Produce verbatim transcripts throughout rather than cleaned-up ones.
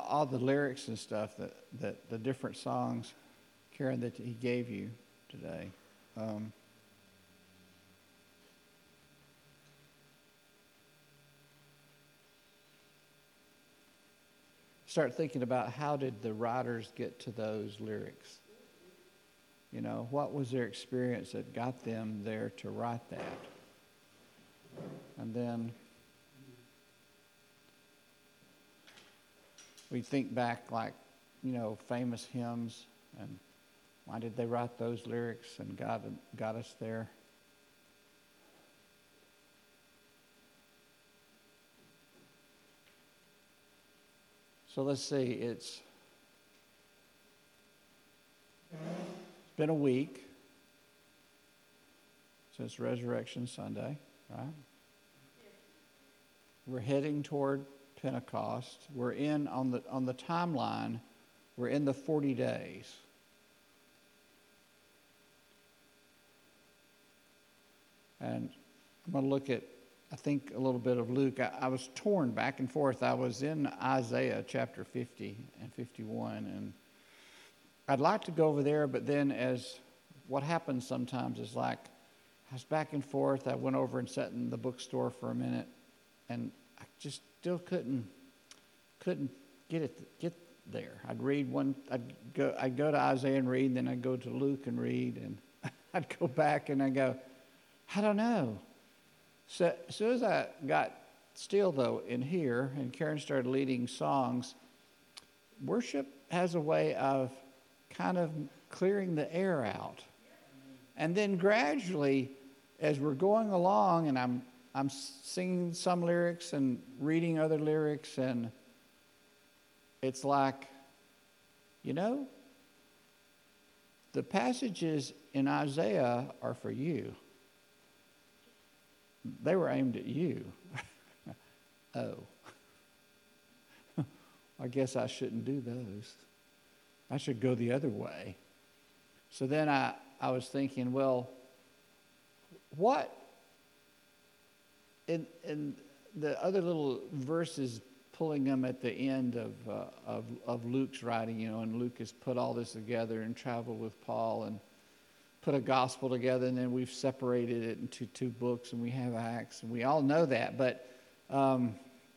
all the lyrics and stuff, that, that the different songs, Karen, that he gave you today. Um, start thinking about how did the writers get to those lyrics? You know, what was their experience that got them there to write that? And then we think back like, you know, famous hymns, and why did they write those lyrics and got, got us there? So let's see, it's been a week since Resurrection Sunday, right? We're heading toward Pentecost. We're in, on the on the timeline, we're in the forty days. And I'm going to look at, I think, a little bit of Luke. I, I was torn back and forth. I was in Isaiah chapter fifty and fifty-one, and I'd like to go over there, but then as what happens sometimes is like, I was back and forth. I went over and sat in the bookstore for a minute, and I just still couldn't couldn't get it get there. I'd read one, I'd go I'd go to Isaiah and read, and then I'd go to Luke and read, and I'd go back and I'd go, I don't know. So as soon as I got still, though, in here, and Karen started leading songs, worship has a way of kind of clearing the air out. And then gradually, as we're going along, and I'm I'm singing some lyrics and reading other lyrics, and it's like, you know, the passages in Isaiah are for you. They were aimed at you. Oh. I guess I shouldn't do those. I should go the other way. So then I, I was thinking, well, what in in the other little verses, pulling them at the end of uh, of of Luke's writing, you know, and Luke has put all this together and traveled with Paul and put a gospel together, and then we've separated it into two books, and we have Acts, and we all know that. But um,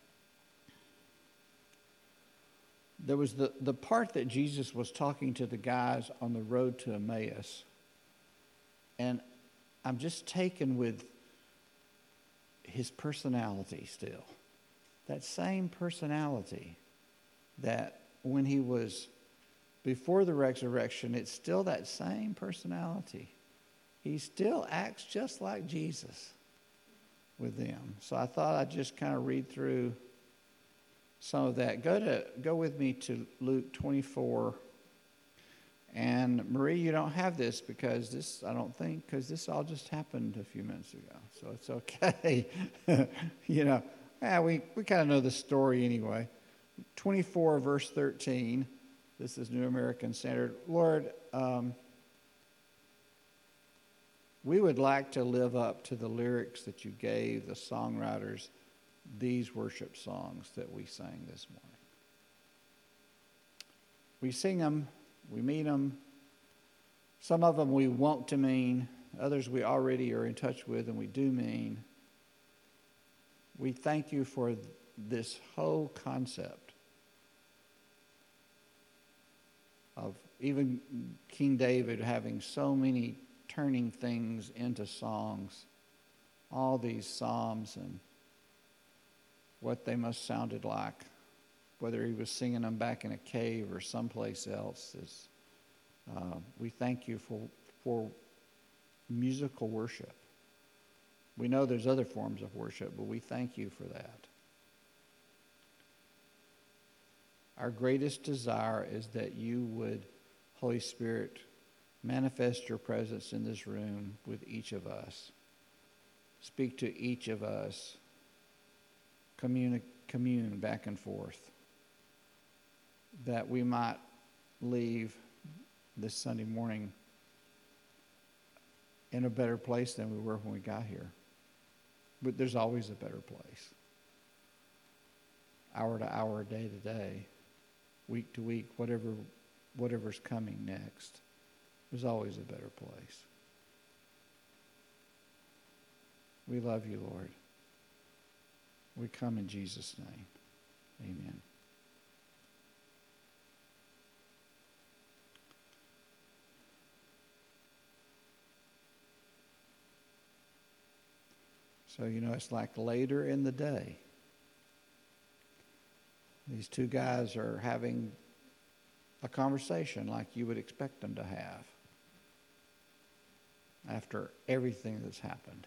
there was the, the part that Jesus was talking to the guys on the road to Emmaus, and I'm just taken with his personality still. That same personality that when he was before the resurrection, it's still that same personality. He still acts just like Jesus with them. So I thought I'd just kind of read through some of that. Go to go with me to Luke twenty-four. And Marie, you don't have this because this, I don't think, because this all just happened a few minutes ago. So it's okay. You know, yeah, we, we kind of know the story anyway. twenty-four, verse thirteen. This is New American Standard. Lord, um, we would like to live up to the lyrics that you gave the songwriters these worship songs that we sang this morning. We sing them, we mean them. Some of them we want to mean, others we already are in touch with and we do mean. We thank you for this whole concept of even King David having so many turning things into songs, all these psalms and what they must sounded like, whether he was singing them back in a cave or someplace else. Is uh, we thank you for for musical worship. We know there's other forms of worship, but we thank you for that. Our greatest desire is that you would, Holy Spirit, manifest your presence in this room with each of us. Speak to each of us. Commune, commune back and forth. That we might leave this Sunday morning in a better place than we were when we got here. But there's always a better place. Hour to hour, day to day. week to week, whatever, whatever's coming next. There's always a better place. We love you, Lord. We come in Jesus' name. Amen. So, you know, it's like later in the day. These two guys are having a conversation like you would expect them to have after everything that's happened.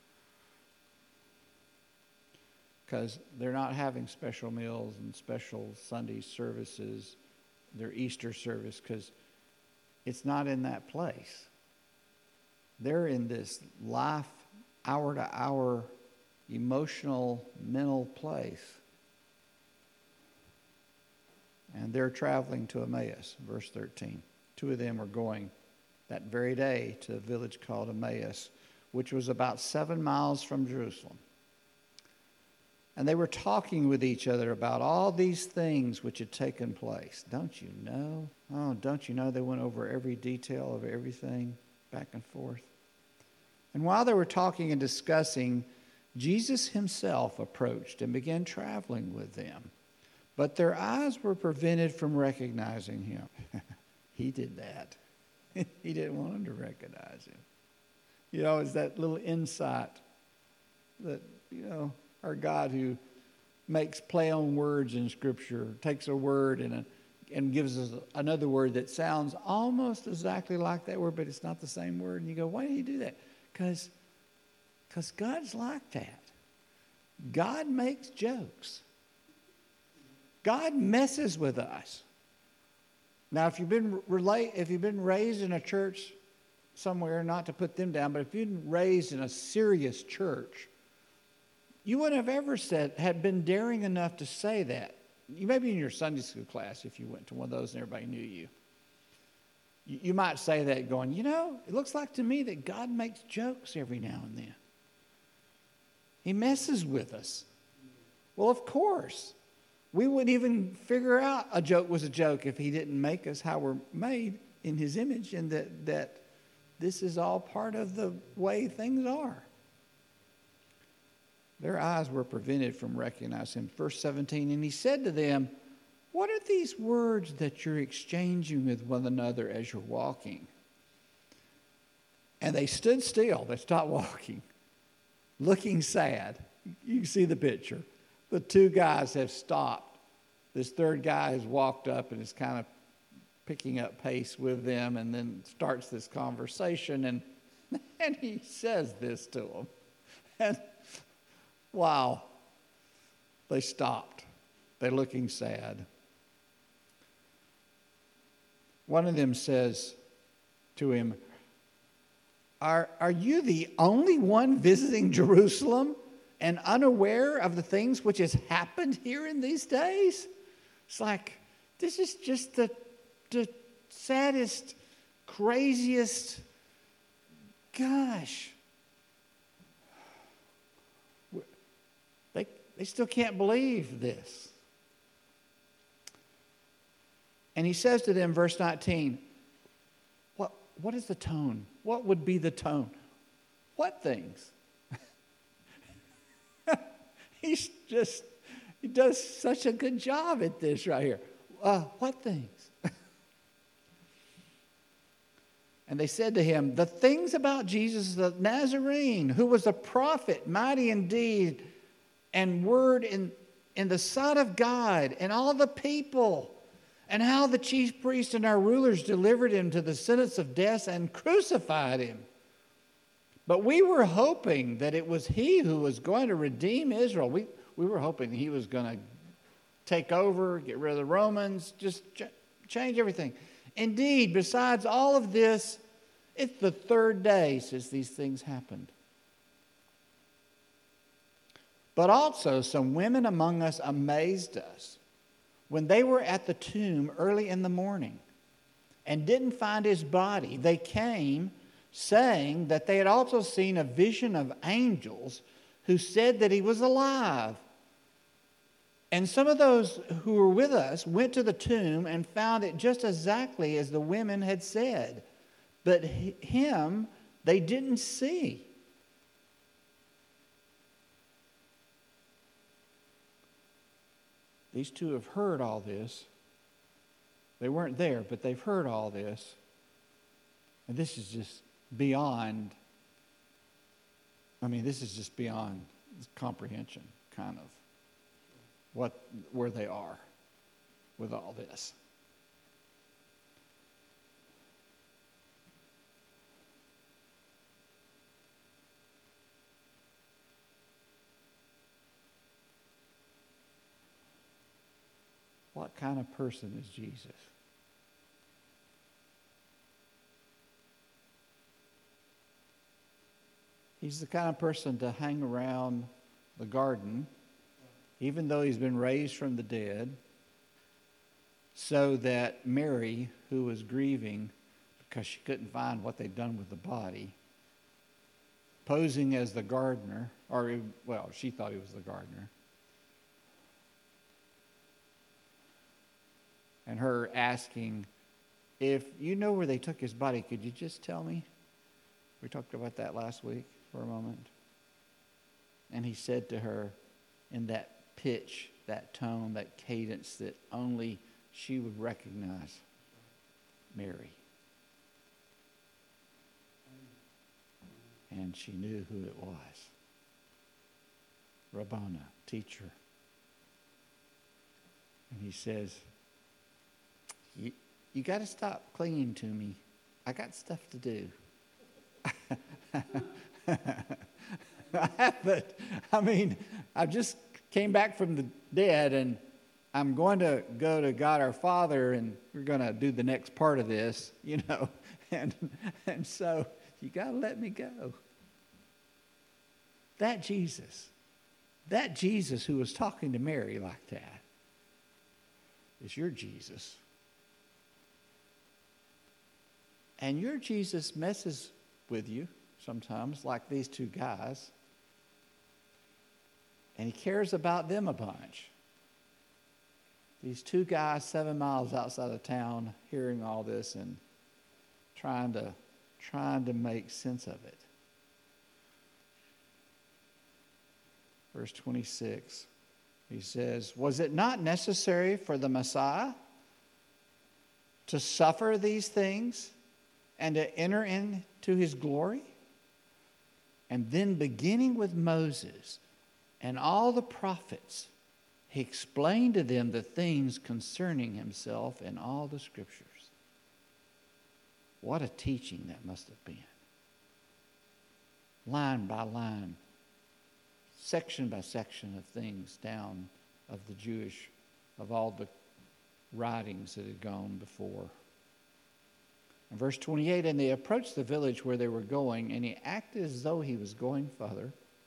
Because they're not having special meals and special Sunday services, their Easter service, because it's not in that place. They're in this life, hour-to-hour, emotional, mental place. And they're traveling to Emmaus, verse thirteen. Two of them are going that very day to a village called Emmaus, which was about seven miles from Jerusalem. And they were talking with each other about all these things which had taken place. Don't you know? Oh, don't you know they went over every detail of everything back and forth? And while they were talking and discussing, Jesus himself approached and began traveling with them. But their eyes were prevented from recognizing him. He did that. He didn't want them to recognize him. You know, it's that little insight that, you know, our God who makes play on words in Scripture, takes a word and, a, and gives us another word that sounds almost exactly like that word, but it's not the same word. And you go, why do you do that? Because because God's like that. God makes jokes. God messes with us. Now, if you've been relate, if you've been raised in a church somewhere, not to put them down, but if you've been raised in a serious church, you wouldn't have ever said, had been daring enough to say that. You may be in your Sunday school class if you went to one of those and everybody knew you. You, you might say that going, you know, it looks like to me that God makes jokes every now and then. He messes with us. Well, of course. We wouldn't even figure out a joke was a joke if he didn't make us how we're made in his image, and that, that this is all part of the way things are. Their eyes were prevented from recognizing him. Verse seventeen, and he said to them, what are these words that you're exchanging with one another as you're walking? And they stood still. They stopped walking, looking sad. You can see the picture. The two guys have stopped. This third guy has walked up and is kind of picking up pace with them and then starts this conversation. And, and he says this to them. And wow, they stopped. They're looking sad. One of them says to him, Are, are you the only one visiting Jerusalem and unaware of the things which has happened here in these days? It's like, this is just the, the saddest, craziest, gosh. They, they still can't believe this. And he says to them, verse nineteen, what, what is the tone? What would be the tone? What things? He's just, he does such a good job at this right here. Uh, what things? And they said to him, the things about Jesus the Nazarene, who was a prophet, mighty in deed and word in, in the sight of God and all the people, and how the chief priests and our rulers delivered him to the sentence of death and crucified him. But we were hoping that it was he who was going to redeem Israel. We, we were hoping he was going to take over, get rid of the Romans, just ch- change everything. Indeed, besides all of this, it's the third day since these things happened. But also some women among us amazed us when they were at the tomb early in the morning and didn't find his body. They came saying that they had also seen a vision of angels who said that he was alive. And some of those who were with us went to the tomb and found it just exactly as the women had said. But him they didn't see. These two have heard all this. They weren't there, but they've heard all this. And this is just beyond, I mean, this is just beyond comprehension, kind of, what where they are with all this. What kind of person is Jesus? He's the kind of person to hang around the garden, even though he's been raised from the dead, so that Mary, who was grieving because she couldn't find what they'd done with the body, posing as the gardener, or, well, she thought he was the gardener, and her asking, if you know where they took his body, could you just tell me? We talked about that last week for a moment. And he said to her in that pitch, that tone, that cadence that only she would recognize, Mary. And she knew who it was. Rabboni, teacher. And he says, you, you got to stop clinging to me. I got stuff to do. But, I mean, I just came back from the dead, and I'm going to go to God our Father, and we're going to do the next part of this, you know. And, and so you got to let me go. That Jesus, that Jesus who was talking to Mary like that, is your Jesus. And your Jesus messes with you sometimes, like these two guys. And he cares about them a bunch. These two guys seven miles outside of town hearing all this and trying to trying to make sense of it. Verse twenty-six, he says, was it not necessary for the Messiah to suffer these things and to enter into his glory? And then beginning with Moses and all the prophets, he explained to them the things concerning himself in all the scriptures. What a teaching that must have been. Line by line, section by section of things down of the Jewish, of all the writings that had gone before. In verse twenty-eight, and they approached the village where they were going, and he acted as though he was going further.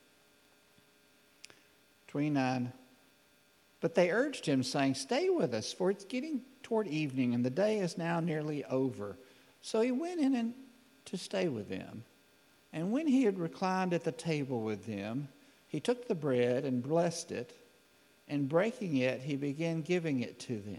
twenty-nine, but they urged him, saying, stay with us, for it's getting toward evening, and the day is now nearly over. So he went in and to stay with them. And when he had reclined at the table with them, he took the bread and blessed it, and breaking it, he began giving it to them.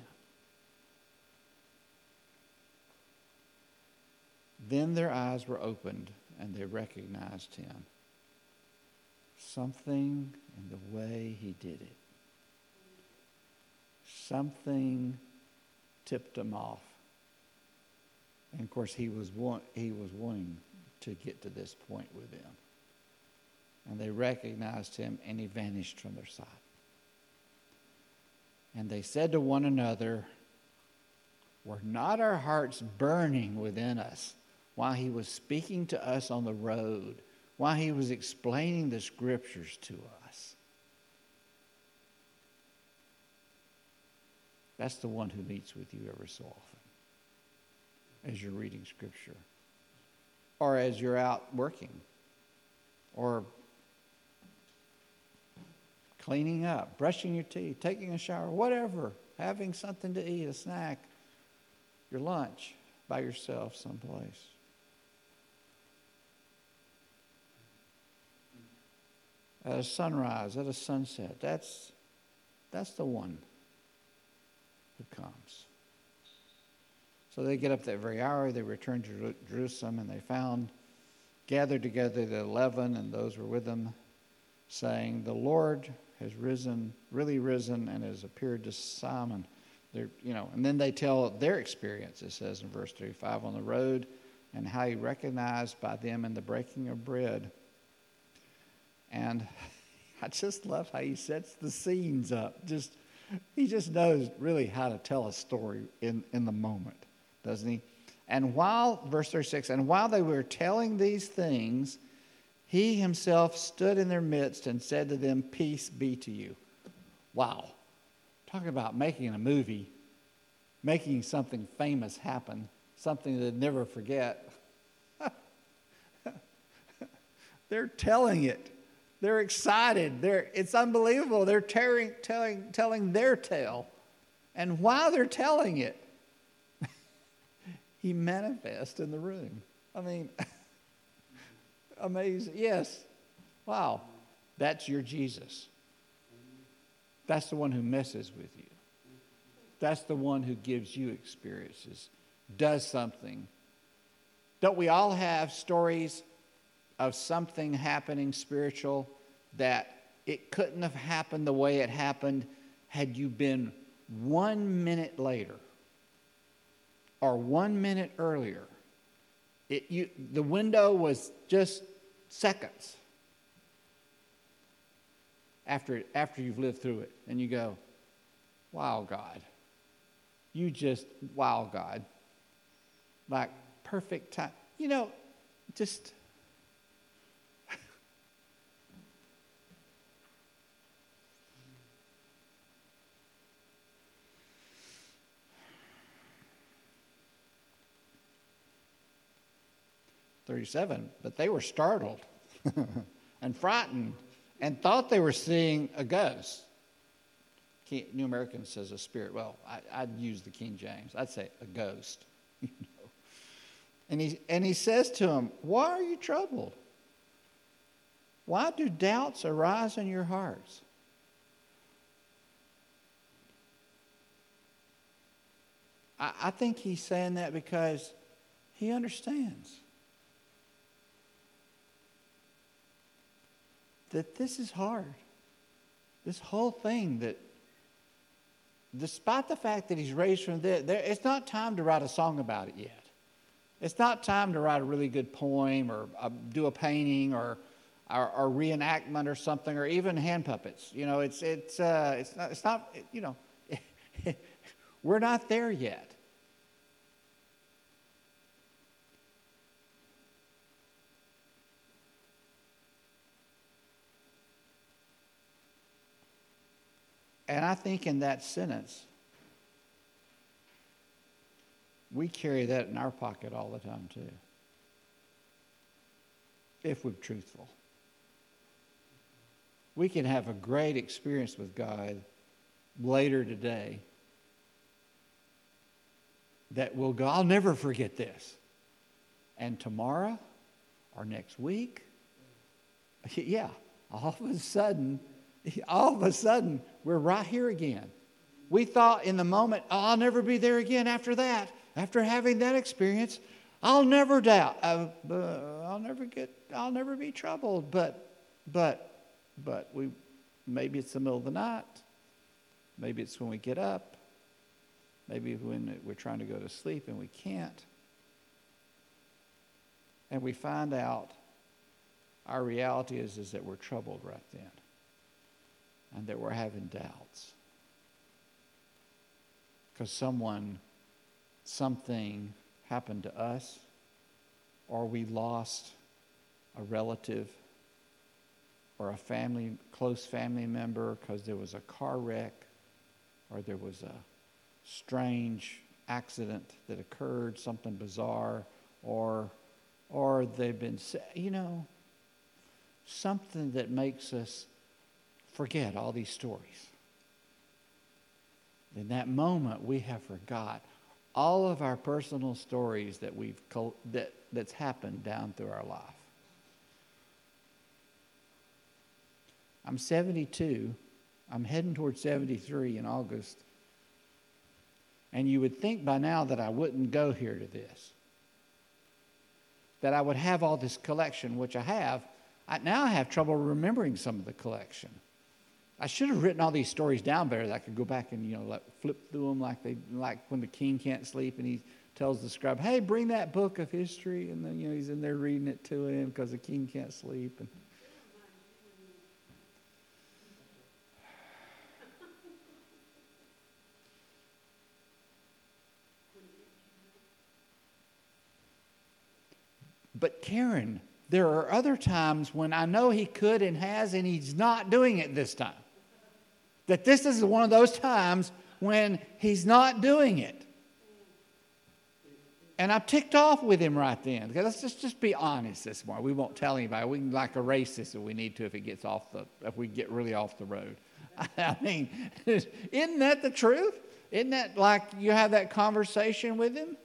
Then their eyes were opened, and they recognized him. Something in the way he did it. Something tipped him off. And of course, he was want, he was wanting to get to this point with them. And they recognized him, and he vanished from their sight. And they said to one another, were not our hearts burning within us while he was speaking to us on the road, while he was explaining the scriptures to us? That's the one who meets with you every so often as you're reading scripture, or as you're out working, or cleaning up, brushing your teeth, taking a shower, whatever, having something to eat, a snack, your lunch by yourself someplace. At a sunrise, at a sunset. That's That's the one who comes. So they get up that very hour, they return to Jerusalem, and they found gathered together the eleven and those who were with them, saying, the Lord has risen, really risen, and has appeared to Simon. They're, you know, and then they tell their experience, it says in verse thirty-five, on the road, and how he recognized by them in the breaking of bread. And I just love how he sets the scenes up. Just he just knows really how to tell a story in, in the moment, doesn't he? And while, verse thirty-six, and while they were telling these things, he himself stood in their midst and said to them, peace be to you. Wow. Talking about making a movie, making something famous happen, something they'd never forget. They're telling it. They're excited. They're, it's unbelievable. They're tearing, telling, telling their tale. And while they're telling it, he manifests in the room. I mean, amazing. Yes. Wow. That's your Jesus. That's the one who messes with you. That's the one who gives you experiences, does something. Don't we all have stories of something happening spiritual that it couldn't have happened the way it happened had you been one minute later or one minute earlier? It, you, the window was just seconds after, after you've lived through it. And you go, wow, God. You just, wow, God. Like perfect time. You know, just... thirty-seven, but they were startled and frightened and thought they were seeing a ghost. New American says a spirit. Well, I, I'd use the King James. I'd say a ghost. You know? And he, and he says to them, why are you troubled? Why do doubts arise in your hearts? I, I think he's saying that because he understands that this is hard. This whole thing that, despite the fact that he's raised from the dead, it's not time to write a song about it yet. It's not time to write a really good poem or uh, do a painting or, or or reenactment or something, or even hand puppets. You know, it's it's uh, it's not it's not you know, we're not there yet. And I think in that sentence, we carry that in our pocket all the time too, if we're truthful. We can have a great experience with God later today that will go, I'll never forget this. And tomorrow or next week, yeah, all of a sudden, all of a sudden, we're right here again. We thought in the moment, oh, I'll never be there again after that. After having that experience, I'll never doubt. Uh, uh, I'll never get, I'll never be troubled. But, but, but we, maybe it's the middle of the night. Maybe it's when we get up. Maybe when we're trying to go to sleep and we can't. And we find out our reality is, is that we're troubled right then. And that we're having doubts. Because someone, something happened to us, or we lost a relative or a family, close family member because there was a car wreck or there was a strange accident that occurred, something bizarre, or or they've been, you know, something that makes us forget all these stories. In that moment, we have forgot all of our personal stories that we've that that's happened down through our life. I'm seventy-two, I'm heading towards seventy-three in August. And you would think by now that I wouldn't go here to this. That I would have all this collection, which I have. I, now I have trouble remembering some of the collection. I should have written all these stories down better that I could go back and, you know, like flip through them like they like when the king can't sleep and he tells the scribe, hey, bring that book of history. And then, you know, he's in there reading it to him because the king can't sleep. And But Karen, there are other times when I know he could and has, and he's not doing it this time. That this is one of those times when he's not doing it. And I'm ticked off with him right then. Let's just, just be honest this morning. We won't tell anybody. We can like erase this if we need to if it gets off the if we get really off the road. I mean, isn't that the truth? Isn't that like you have that conversation with him?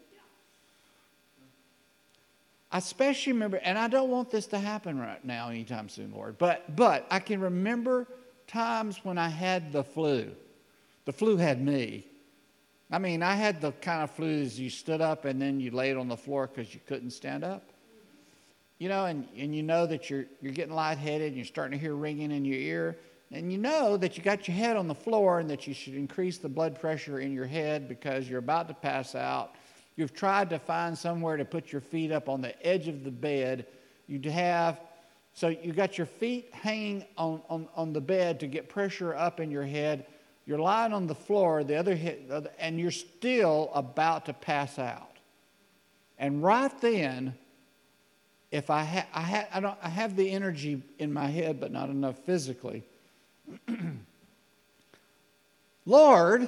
I especially remember, and I don't want this to happen right now anytime soon, Lord, but but I can remember times when I had the flu. The flu had me. I mean, I had the kind of flu as you stood up and then you laid on the floor because you couldn't stand up. You know, and, and you know that you're you're getting lightheaded and you're starting to hear ringing in your ear. And you know that you got your head on the floor and that you should increase the blood pressure in your head because you're about to pass out. You've tried to find somewhere to put your feet up on the edge of the bed. You have, so you got your feet hanging on, on, on the bed to get pressure up in your head. You're lying on the floor, the other head, and you're still about to pass out. And right then, if I ha- I, ha- I don't I have the energy in my head, but not enough physically. Lord,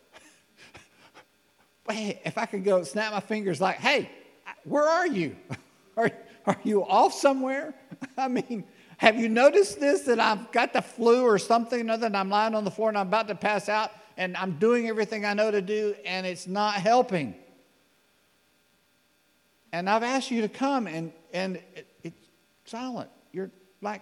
if I could go snap my fingers like, hey, where are you? Are, are you off somewhere? I mean, have you noticed this, that I've got the flu or something other than I'm lying on the floor and I'm about to pass out and I'm doing everything I know to do and it's not helping? And I've asked you to come and, and it, it's silent. You're like,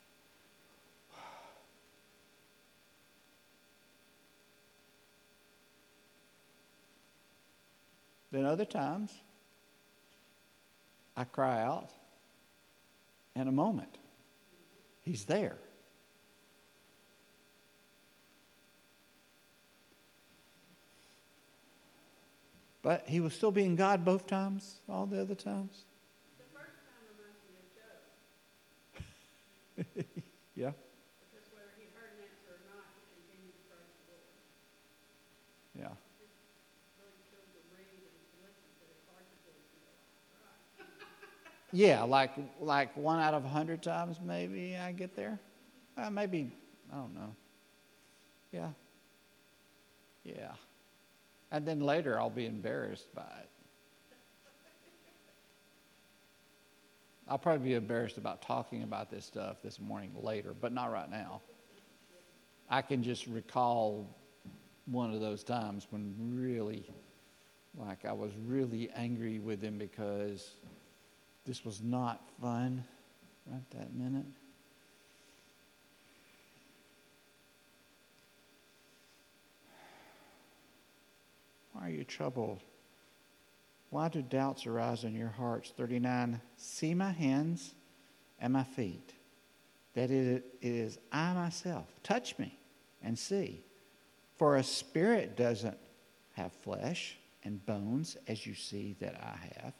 then other times, I cry out, in a moment, he's there. But he was still being God both times, all the other times. The first time reminds me of Job. Yeah. Because whether he heard an answer or not, he continued to praise the Lord. Yeah. Yeah, like like one out of a hundred times maybe I get there. Uh, maybe, I don't know. Yeah. Yeah. And then later I'll be embarrassed by it. I'll probably be embarrassed about talking about this stuff this morning later, but not right now. I can just recall one of those times when really, like I was really angry with him because this was not fun right that minute. Why are you troubled? Why do doubts arise in your hearts? thirty-nine, see my hands and my feet, that it is I myself. Touch me and see. For a spirit doesn't have flesh and bones as you see that I have.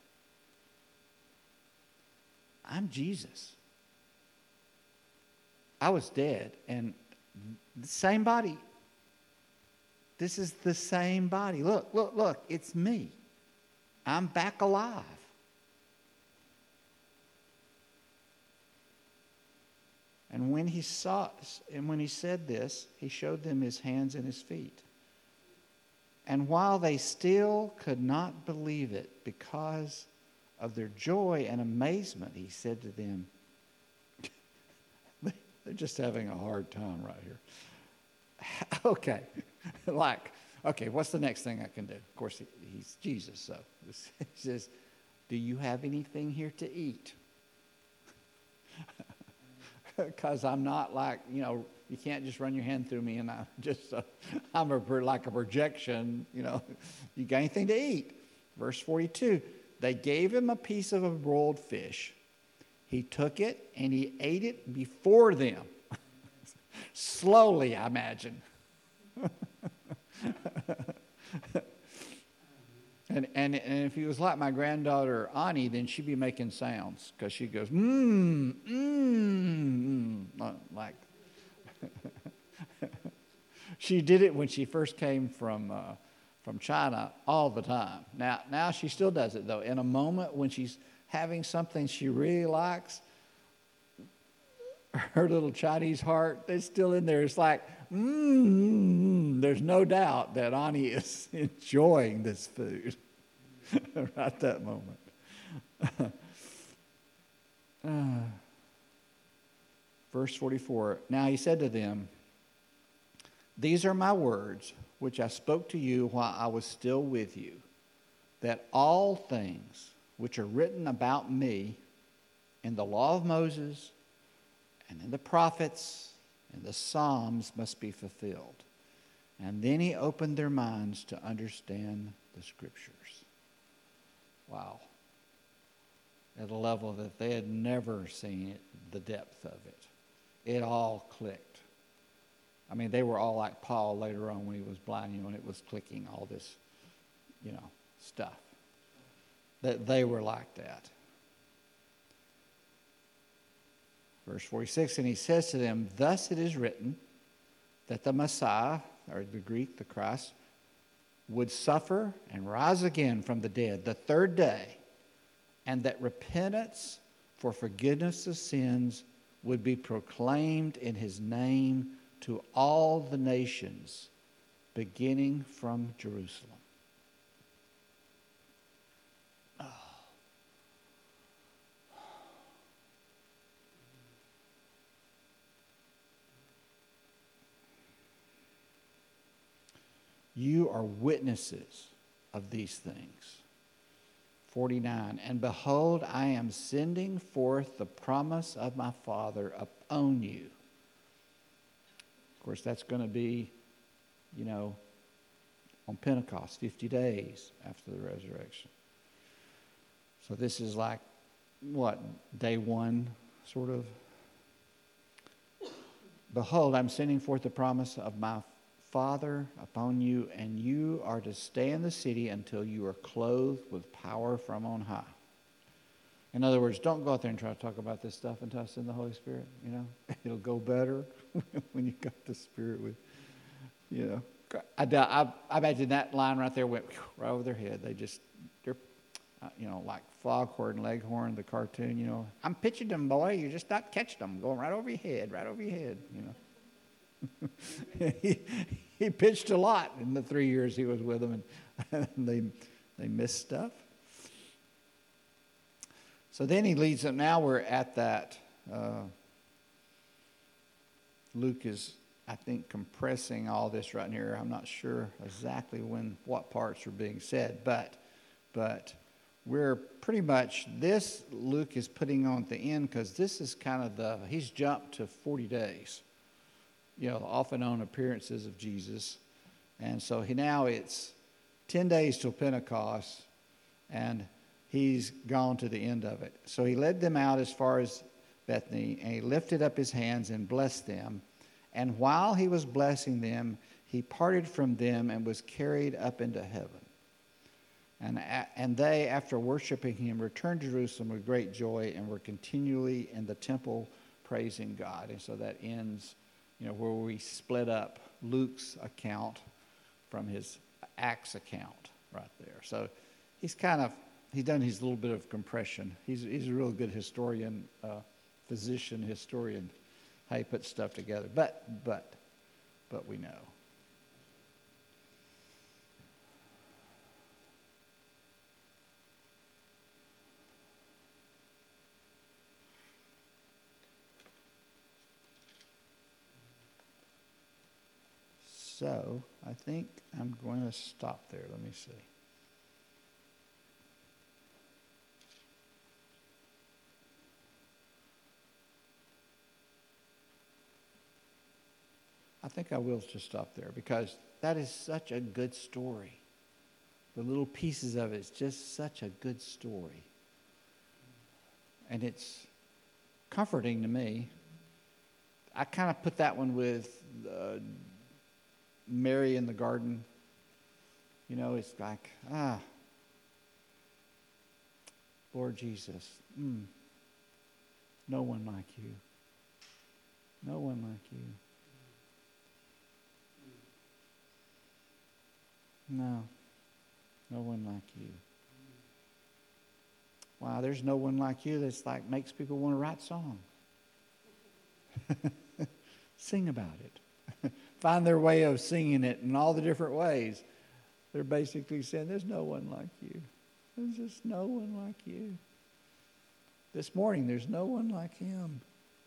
I'm Jesus. I was dead, and the same body. This is the same body. Look, look, look, it's me. I'm back alive. And when he saw, and when he said this, he showed them his hands and his feet. And while they still could not believe it because of their joy and amazement, he said to them, they're just having a hard time right here. Okay, like, okay, what's the next thing I can do? Of course, he, he's Jesus, so he says, do you have anything here to eat? Because I'm not like, you know, You can't just run your hand through me and I just, uh, I'm a, like a projection, you know. You got anything to eat? Verse forty-two, they gave him a piece of a broiled fish. He took it and he ate it before them. Slowly, I imagine. and, and and if he was like my granddaughter Ani, then she'd be making sounds because she goes mmm mmm mm, like. She did it when she first came from uh, from China all the time. Now now she still does it though. In a moment when she's having something she really likes, her little Chinese heart is still in there. It's like, mmm, there's no doubt that Ani is enjoying this food right that moment. uh, verse forty-four, now he said to them, these are my words which I spoke to you while I was still with you, that all things which are written about me in the law of Moses and in the prophets and the Psalms must be fulfilled. And then he opened their minds to understand the Scriptures. Wow. At a level that they had never seen it, the depth of it. It all clicked. I mean, they were all like Paul later on when he was blind, you know, and it was clicking, all this, you know, stuff. That they were like that. Verse forty-six, and he says to them, thus it is written that the Messiah, or the Greek, the Christ, would suffer and rise again from the dead the third day, and that repentance for forgiveness of sins would be proclaimed in his name to all the nations, beginning from Jerusalem. Oh. You are witnesses of these things. forty-nine, and behold, I am sending forth the promise of my Father upon you. Of course, that's going to be, you know, on Pentecost, fifty days after the resurrection. So this is like, what, day one, sort of? Behold, I'm sending forth the promise of my Father upon you, and you are to stay in the city until you are clothed with power from on high. In other words, don't go out there and try to talk about this stuff until it's in the Holy Spirit, you know. It'll go better when you got the Spirit with, you know. I, I, I imagine that line right there went right over their head. They just, they're, uh, you know, like Foghorn Leghorn, the cartoon, you know. I'm pitching them, boy. You're just not catching them. Going right over your head, right over your head, you know. he, he pitched a lot in the three years he was with them, and, and they, they missed stuff. So then he leads them. Now we're at that. Uh, Luke is, I think, compressing all this right here. I'm not sure exactly when what parts are being said, but but we're pretty much, this Luke is putting on at the end because this is kind of the, he's jumped to forty days, you know, off and on appearances of Jesus. And so he now it's ten days till Pentecost, and he's gone to the end of it. So he led them out as far as Bethany, and he lifted up his hands and blessed them. And while he was blessing them, he parted from them and was carried up into heaven. And, and they, after worshiping him, returned to Jerusalem with great joy and were continually in the temple praising God. And so that ends, you know, where we split up Luke's account from his Acts account right there. So he's kind of, he's done his little bit of compression. He's he's a real good historian, uh, physician, historian, how he puts stuff together. But, but, but we know. So I think I'm going to stop there. Let me see. I think I will just stop there because that is such a good story. The little pieces of it is just such a good story. And it's comforting to me. I kind of put that one with uh, Mary in the garden. You know, it's like, ah, Lord Jesus, mm, no one like you. No one like you. No, no one like you. Wow, there's no one like you that's like makes people want to write songs. Sing about it. Find their way of singing it in all the different ways. They're basically saying, there's no one like you. There's just no one like you. This morning, there's no one like him.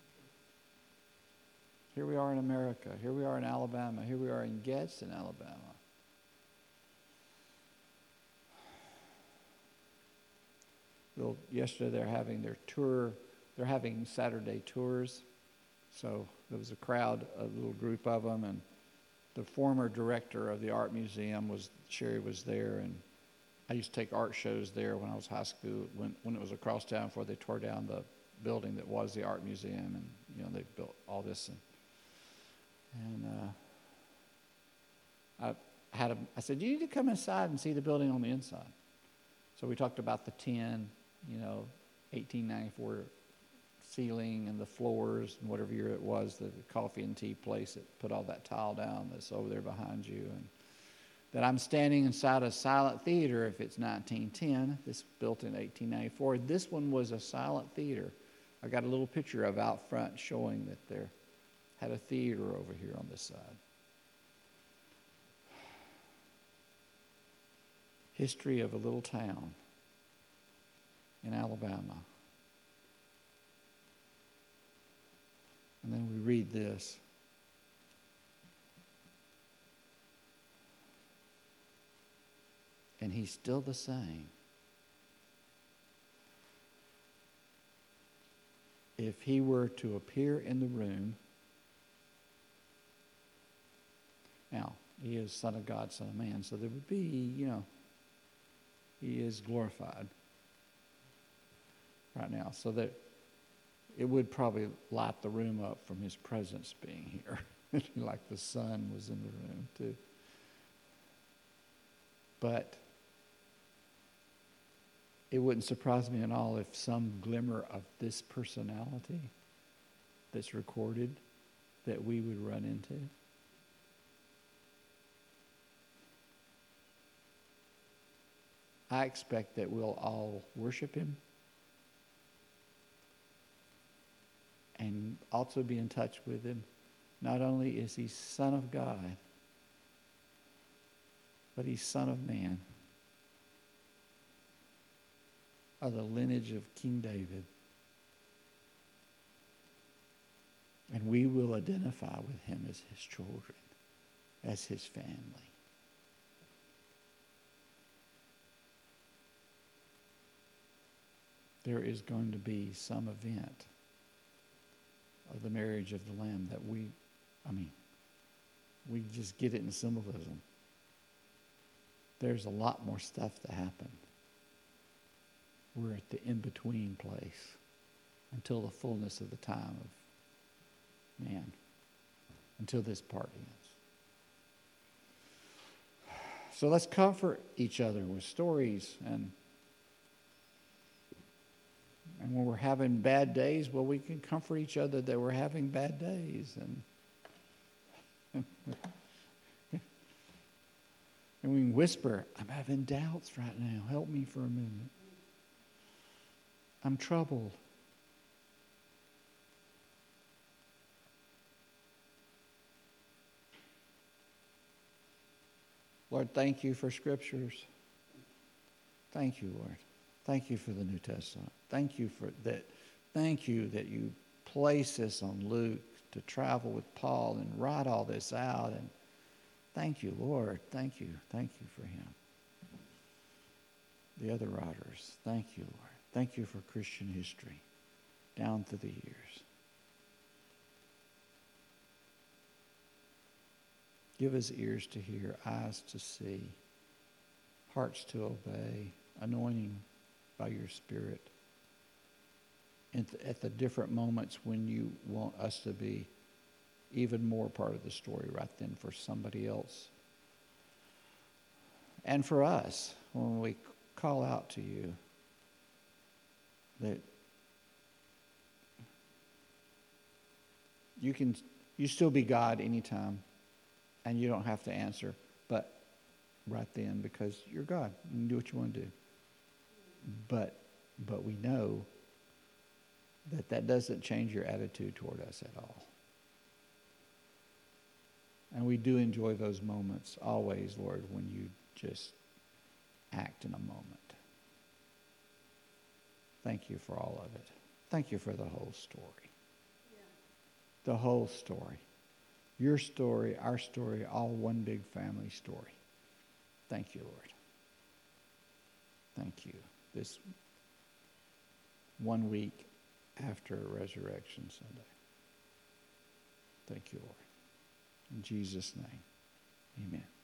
Here we are in America. Here we are in Alabama. Here we are in Gadsden, Alabama. Well, yesterday they're having their tour. They're having Saturday tours. So there was a crowd, a little group of them, and the former director of the art museum was, Sherry was there, and I used to take art shows there when I was high school, when, when it was across town before they tore down the building that was the art museum, and, you know, they built all this. And, and uh, I had a, I said, you need to come inside and see the building on the inside. So we talked about the tin, you know, eighteen ninety-four ceiling and the floors and whatever year it was, the coffee and tea place that put all that tile down that's over there behind you. And that I'm standing inside a silent theater if it's nineteen ten. This built in eighteen ninety-four. This one was a silent theater. I got a little picture of out front showing that there had a theater over here on this side. History of a little town in Alabama. And then we read this. And he's still the same. If he were to appear in the room, now, he is Son of God, Son of Man, so there would be, you know, he is glorified right now. So that it would probably light the room up from his presence being here. Like the sun was in the room too. But it wouldn't surprise me at all if some glimmer of this personality that's recorded that we would run into. I expect that we'll all worship him and also be in touch with him. Not only is he Son of God, but he's Son of Man, of the lineage of King David. And we will identify with him as his children, as his family. There is going to be some event of the marriage of the Lamb that we, I mean, we just get it in symbolism. There's a lot more stuff to happen. We're at the in-between place until the fullness of the time of man, until this part ends. So let's comfort each other with stories, and and when we're having bad days, well, we can comfort each other that we're having bad days, and and we can whisper, I'm having doubts right now. Help me for a minute. I'm troubled. Lord, thank you for scriptures. Thank you, Lord. Thank you for the New Testament. Thank you for that. Thank you that you place this on Luke to travel with Paul and write all this out. And thank you, Lord. Thank you. Thank you for him. The other writers, thank you, Lord. Thank you for Christian history down through the years. Give us ears to hear, eyes to see, hearts to obey, anointing by your Spirit. And at the different moments when you want us to be even more part of the story right then for somebody else. And for us, when we call out to you, that you can, you still be God anytime, and you don't have to answer, but right then, because you're God, you can do what you want to do. But, but we know that that doesn't change your attitude toward us at all. And we do enjoy those moments always, Lord, when you just act in a moment. Thank you for all of it. Thank you for the whole story. Yeah. The whole story. Your story, our story, all one big family story. Thank you, Lord. Thank you. This one week after Resurrection Sunday. Thank you, Lord. In Jesus' name, amen.